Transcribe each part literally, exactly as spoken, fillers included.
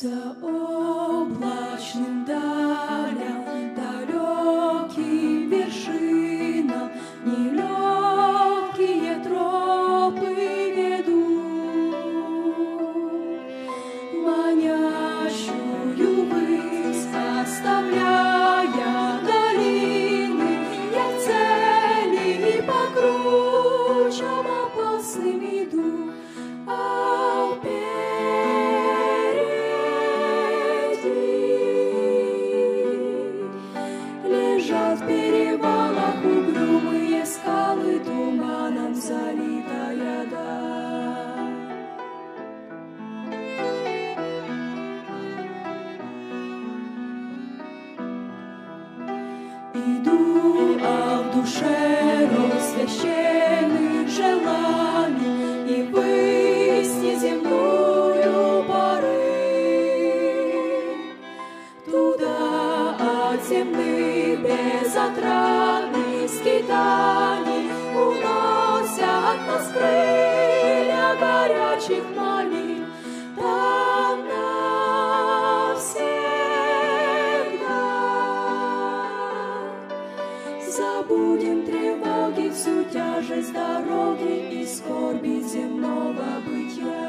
Заоблачным далям, далеким вершинам нелегкие тропы ведут, манящую высь оставляя долины, я в цели и по кручам опасным иду, а лежат в перевалах угрюмые скалы, туманом залитая даль. Иду, а в душе рой священных желаний и высь неземную порыв. Туда от земных безотрадных скитаний уносят нас крылья горячих молитв. Там навсегда забудем тревоги, всю тяжесть дороги и скорби земного бытия.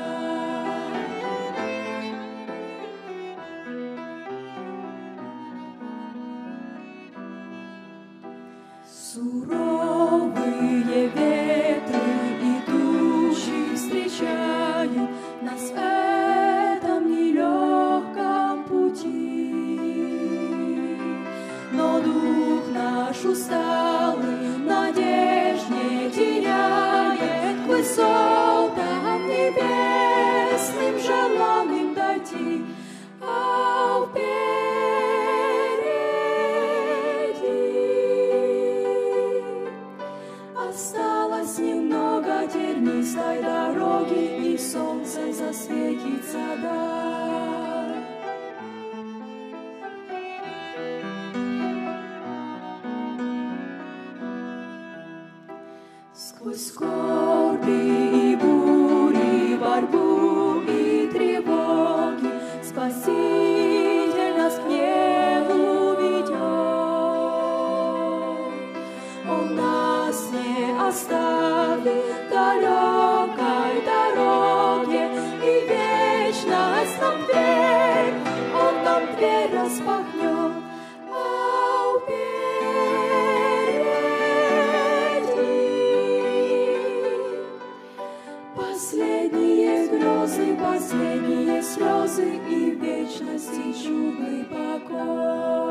Суровые ветры, идущие, встречают нас в этом нелегком пути. Но дух наш усталый надежд не теряет, к высотам небесным желанным дойти, а осталось немного тернистой дороги, и солнце засветится даль. Сквозь скорби и бури, борьбу и тревоги Спаситель нас к небу ведет. Он нас не оставит в далекой дороге, и вечность нам дверь, Он нам дверь распахнет, а впереди последние грезы, последние слезы и вечности чудный покой.